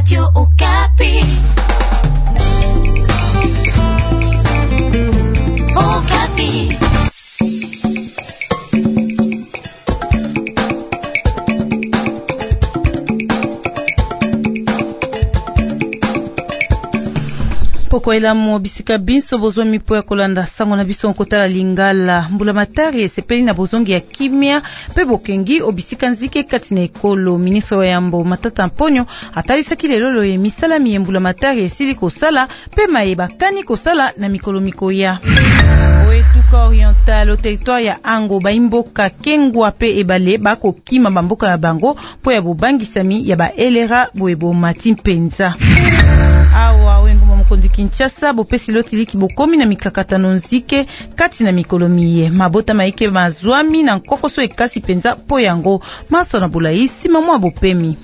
Radio Okapi. Okapi. Poko elamu bisika biso bozwa mipo ya kolanda sango na biso nkotala lingala mbula matari esepeli na bozongi ya kimia pe bokengi obisika nzike kati na ekolo. Ministre wa yambo Matata Mponyo atalisaki lelo ye misala miyembula matari esili kosala pe mayeba kani kosala na mikolo mikoya. Oetuka oriental o territoire ya Ango baimboka Kengwa pe ebale bako kima bamboka ya bango po ya bobangisami ya ba elera boebo mati mpenza. Awa wengo mkondi Kinshasa bopesi lotiliki bokomi na mikakatano nzike kati na mikolo miye mabota maike mazwami na nkokoso ekasi penza po yango maso na bulaisi mamwa bopemi.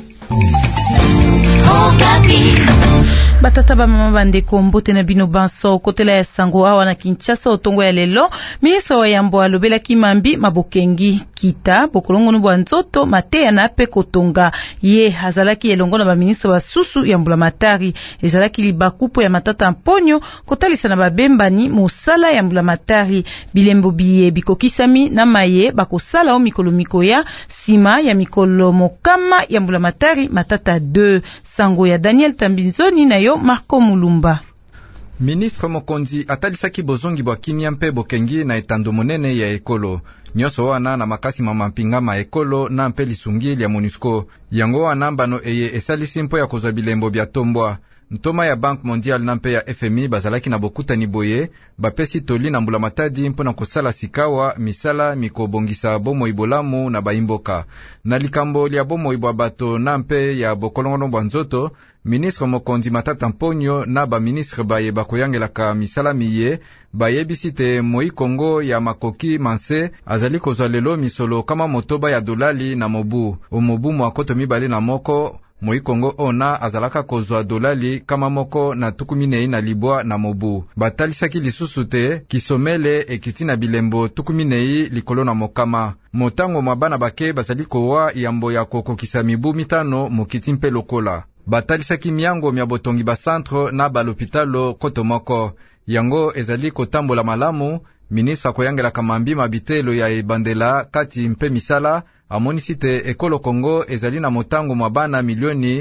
Batata ba mama bandeko mbote na bino banso kotela ya sango awa na Kinshasa otongo ya lelo. Ministre wa yambo alobela kimambi mabokengi kita bokolongo no bwanzoto mateya na pe kotonga ye hazalaki elongo na ba ministre ba susu ya mbula matari ezalaki libakupo ya Matata Mponyo kotalisa na babembani mosala ya mbula matari bilembo biye bikokisami na maye bakosala o mikolo mikoya sima ya mikolo mokama ya mbula matari Matata 2 sango ya Daniel Tambinzoni na yo Marco Mulumba. Ministre Mokonzi atalisaki bozongi bwa kimia mpe bokengi na etando monene ya ekolo. Nyoso wana na makasi mama mpinga ma ekolo na mpe lisungi ya MONUSCO. Yango wana mbano eye esalisi mpo ya kozwa bilembo bya tombwa. Ntoma ya Banque Mondiale na mpe ya FMI bazalaki na bokuta ni boye, bapesi toli na mbula matadi mpo na kosala sikawa, misala, mikobongisa bomo ibolamu na baimboka. Na likambo lia bomo ibwa bato na mpe ya bokolongono bwa nzoto, Ministre Mokonzi Matata Mponyo na ba ministre baye bakoyangelaka misala miye, bayebisite Moi Kongo ya makoki manse, azali kozwa lelo misolo kama motoba ya dolali na mobu. Omobu mwakoto mibale na moko, Moi Kongo ona azalaka kozwa dolali kama moko na tukumine na libwa na mobu. Batalisaki lisusu te kisomele ekiti na bilembo tukumine likolo na mokama. Motango mabana bake bazali kowa yambo ya kokokisa mibu mitano mokiti mpe lokola. Batalisaki miango mya botongi ba centre na ba l'hôpitalo koto moko. Yango ezali kotambola malamu. Ministre koyangela kamambi mabitelo ya ebandela kati mpe misala amonisite ekolo Kongo ezali na motango mabana milioni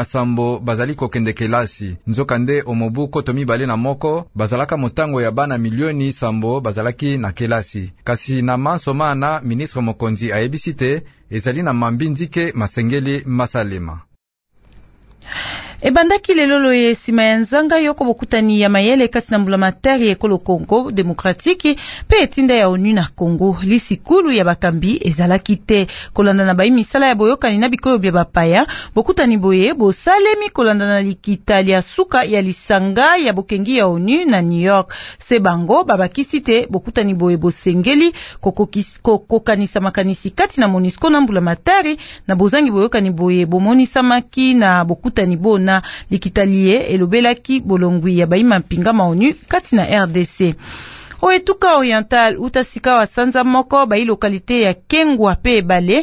17 bazali kokende kelasi. Nzokande omobu koto mibale na moko bazalaka motango ya bana milioni 100 bazalaki na kelasi. Kasi na mansomana Ministre Mokonzi ayebisite ezali na mambi nzike masengeli masalema. Ebandaki lelolo ye sima ya nzanga yoko bokutani ya mayele kati na mbula matari ekolo Kongo Demokratiki pe etinda ya ONU na Kongo lisikulu ya bakambi ezalaki te kolanda na bayi misala ya boyokani na bikoyo bya bapaya bokutani boye bosalemi kolanda na likita lia suka ya lisanga ya bokengi ya ONU na New York sebango babakisi te bokutani boye bosengeli kokanisa makanisi kati na MONUSCO na mbula matari na bozangi boyokani boye bomonisa maki na bokutani bona likitalie elobelaki bolongwi ya baima mpinga maonu kati na RDC. Oetuka oriental utasika wa sanza moko ba lokalite ya Kengwa pe ebale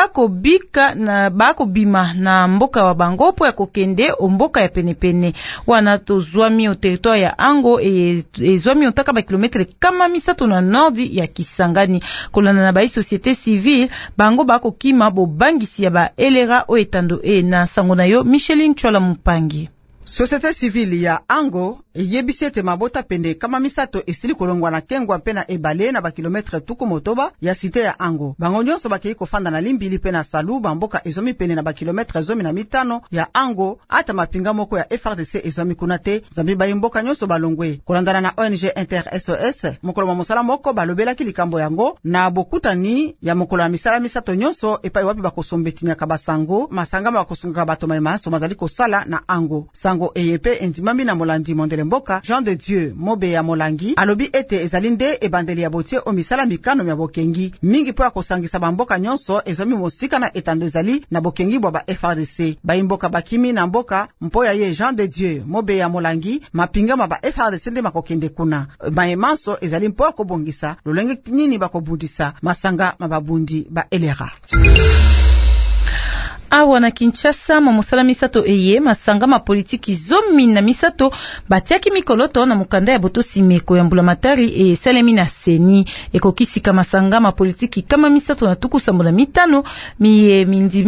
bako bima na mboka wa bango po ya kokende omboka ya penepene wana tozwami o territoire ya Ango ezwami otaka ba kilometre kama misato na nordi ya Kisangani kolana na ba société civile bango bako kima bobangisi ya ba elera o etando na sango na yo Micheline Chola Mupangi. Société civile ya Ango yebisete mabota pende kama misato esili kolongwa na Kengwa pe na ebale na ba kilometre tuku motoba ya site ya Ango. Bango nyonso bakei kofanda na Limbili pe na Salu bamboka ezomi pene na ba kilometre 15 ya Ango ata mapinga moko ya FRDC ezomi kunate zambi ba mboka nyonso balongwe. Kolandana na ONG Inter SOS mokolo mosala moko balobelaki likambo yango na bokutani ya mokolo ya misala misato nyonso epai wapi bakosombetinya kabasango masanga bakosunga bato maso mazali kosala na Ango. Sango eyepe endimami na molandi mondele mboka Jean de Dieu Mobe ya Molangi alobi ete ezalinde ebandeli ya botie o misala mikano ya bokengi mingi po ya kosangisa bamboka nyonso ezomi mosika na etando ezali na bokengi bwa ba FRDC baimboka bakimi na mboka mpo ya ye Jean de Dieu Mobe ya Molangi mapinga ma ba FRDC nde makokende kuna maemanso ezali mpo ya kobongisa lolenge nini bakobundisa masanga mababundi ba elera. Awa na Kinshasa mosala misato eye masanga ma politiki zomi na misato batiaki mikoloto na mukanda ya boto simeko ya mbulamatari e salemi na seni ekokisika masanga ma politiki kama misato na tuku sambola mitano miye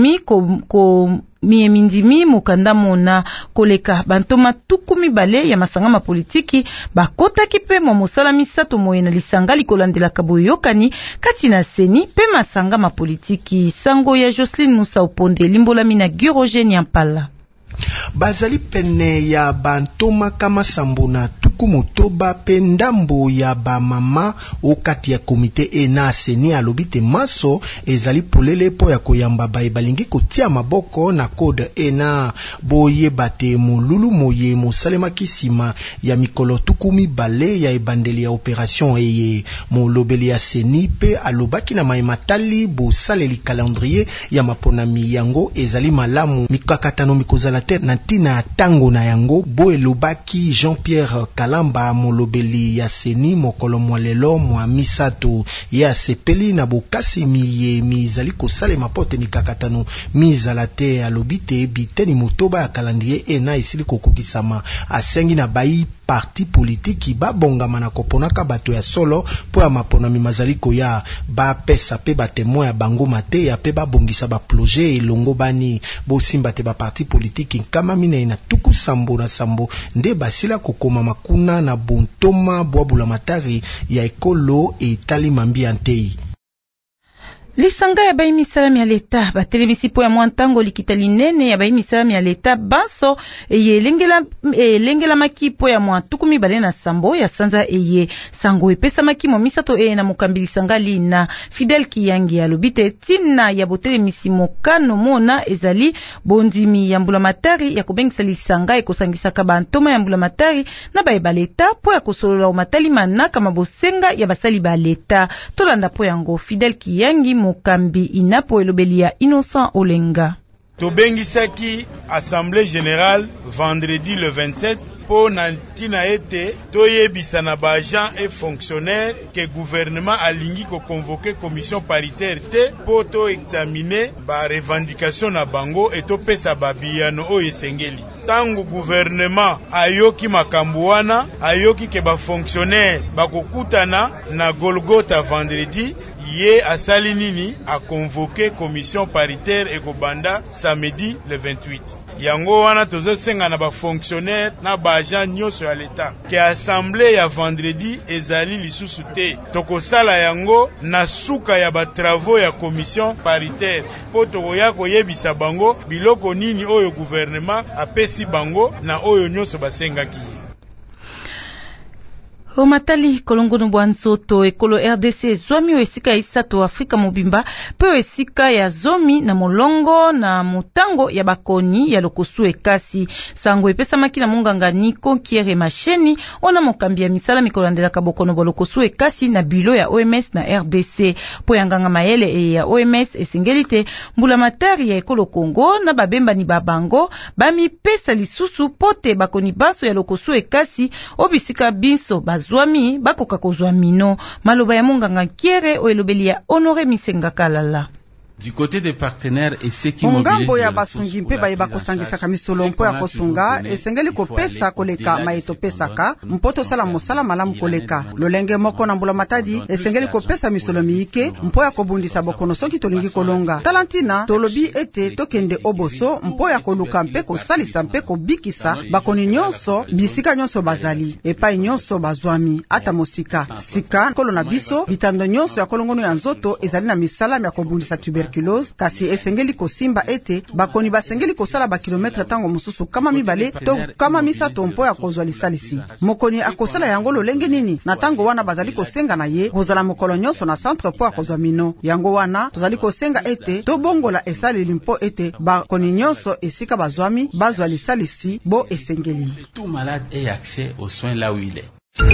mindimi mukanda mona koleka bantoma tukumi bale ya masanga ma politiki bakota kipe mo mosala misato moyena lisanga likolandela kaboyokani kati na seni pe masanga ma politiki sango ya Jocelyn Musa Uponde limbola mina Gyrogène Yampala. Bazali pene ya bantoma kama sambona tuku motoba pe ndambo ya ba mama okati ya komite ena seni alobite maso ezali polele po ya koyamba ba ebalingi kotia maboko na code ena boye bate molulu moye mosalema kisima ya mikolo tukumi bale ya ebandeli ya operation eye molobeli ya seni pe alobaki na maimatali bo saleli calendrier ya maponami yango ezali malamu mikakatano mikozala na tina ya tango na yango bo elobaki Jean-Pierre Kalamba molobeli ya seni mokolo mwalelo mwa misato ya sepeli na bokasi miye mizali kosale mapote mikakatano mizala te alobite biteni motoba ya calendrier ena esili kokokisama asengi na bai parti politiki babongama na koponaka bato ya solo po ya maponami mazaliko ya ba pesa pe batemo ya bango mate ya pe babongisa ba projet elongo bani bo simba te ba parti politiki kama mina ina tuku sambo na sambo nde basila kokoma makuna na bontoma bwabula matari ya ekolo etali mambi antei. Lisanga ya bai misalami ya leta batelebisi po ya mwantango likita linene ya bai misalami ya leta banso eye lengela maki po ya mwantukumi bale na sambo ya sanza eye sango epesa maki mo misato eye na mukambili sanga lina Fidel Kiyangi ya lobite tina ya botelemisi mokano mona ezali bondimi ya mbulamatari ya kubengisa lisanga ekosangisaka bantoma ya mbulamatari na bae baleta po ya kosolola omatali manaka mabosenga ya basali baleta tolanda po yango Fidel Kiyangi Mukambi inapo elobelia Innocent Olenga. Tobengisaki Assemblée Générale vendredi le 27 po nantina ete toyebisa na ba agent et fonctionnaire que gouvernement alingi ko convoquer commission paritaire te po to examiner ba revendication na bango et to pesa babiyano o esengeli. Tango gouvernement ayoki makambo wana ayoki ke ba fonctionnaire bakokutana na Golgotha vendredi ye asali nini a convoqué commission paritaire ekobanda samedi le 28. Yango wana tozo senga na ba fonctionnaire na ba agent nyonso ya l'État ke assemblée ya vendredi ezali lisusu te. Tokosala yango na suka ya ba travaux ya commission paritaire po tokoya koyebisa bango biloko nini oyo gouvernement apesi bango na oyo nyonso basengaki. Omatali kolongono bwansoto ekolo RDC zwami o esika isato Afrika mobimba pe esika ya zomi na molongo na mutango ya bakoni ya lokosu ekasi sango epesa makina munganga Niko Kiere Macheni ona mokambi ya misala mikolandela kabokono bolokosu ekasi na bilo ya OMS na RDC po yanganga mayele ya OMS esengelite mbula matari ya ekolo Kongo na babemba ni babango bami pesa lisusu pote bakoni baso ya lokosu ekasi obisika binso zwami bakoka kozwa mino maloba ya munganga Kiere oelobeli ya Honoré Misenga Kalala. Du côté des partenaires et ceux qui mobilisent ya basungi mpe baye bakosangisaka misolo mpo ya kosunga esengeli kopesa koleka maito pesaka mpoto sala mosala malamu koleka lolenge moko na mbula matadi esengeli kopesa misolo miike mpo ya kobundisa bokono soki tolingi kolonga talantina tolobi ete tokende oboso mpo ya koluka mpe kosalisa mpe kobikisa bakoni nyonso bisika nyonso bazali epai nyonso bazwami ata mosika sika kolo na biso bitando nyonso ya kolongono ya nzoto ezali na misala ya kobundisa tuberculose kasi esengeli kosimba ete bakoni basengeli kosala ba kilometre tango mususu kama mibale to kama misato mpo ya kozwa lisalisi mokoni akosala yango lolenge nini na tango wana bazali kosenga na ye kozala mokolo nyonso na centre po akozwa mino yango wana tozali kosenga ete to bongola esaleli mpo ete bakoni nyonso esika bazwami bazwa lisalisi bo esengeli tout malade ait accès aux soins là où il est.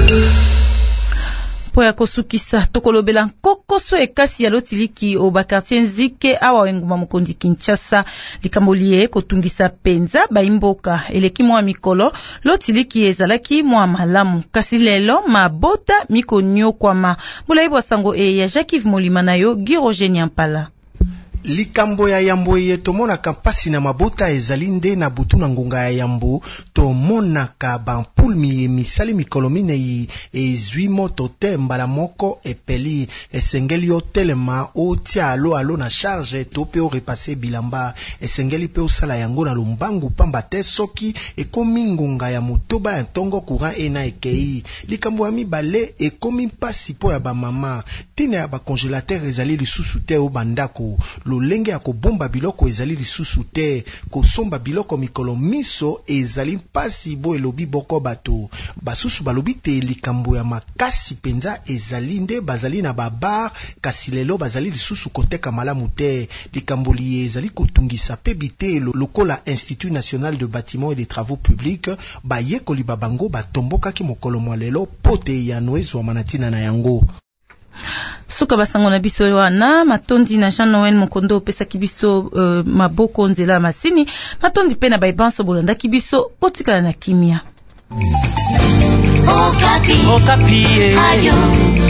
Po ya kosukisa tokolobela kokoso ekasi ya lotiliki o bakartier nzike awa enguma mokonzi Kinshasa likambolie kotungisa penza baimboka eleki mwa mikolo lotiliki ezalaki mwa malamu kasi lelo mabota mikonyo kwama bulaibwa sango ya Jacques Molima nayo Gyrogène Yampala. likambo ya yambo ye tomonaka mpasi na mabota ezali nde na butu na ngonga ya yambo tomonaka bampule misali mikolo minei ezwi moto te mbala moko epeli esengeli otelema otia alo na charge to pe orepase bilamba esengeli pe osala yango na lombangu pamba te soki ekomi ngonga ya motoba ya ntongo courant ena ekei likambo ya mibale ekomi mpasi po ya bamama tina ya bacongélateur ezali lisusu te o bandako lolenge ya kobomba biloko ezali lisusu te kosomba biloko mikolo miso ezali mpasi bo elobi boko bato basusu balobi te likambo ya makasi penza ezali nde bazali na babar kasi lelo bazali lisusu koteka malamu te likambo liye ezali kotungisa pe bite lokola Institut National de Bâtiments et des Travaux Publics bayekoli babango batombokaki mokolo mwa lelo pote ya noezo wa manatina na yango. Suka basango na biso wana matondi na Jean Noël Mokondo pesa kibiso maboko nzela masini matondi pe na baibanso bolanda kibiso otikala na kimia. Okapi. Okapi. Radio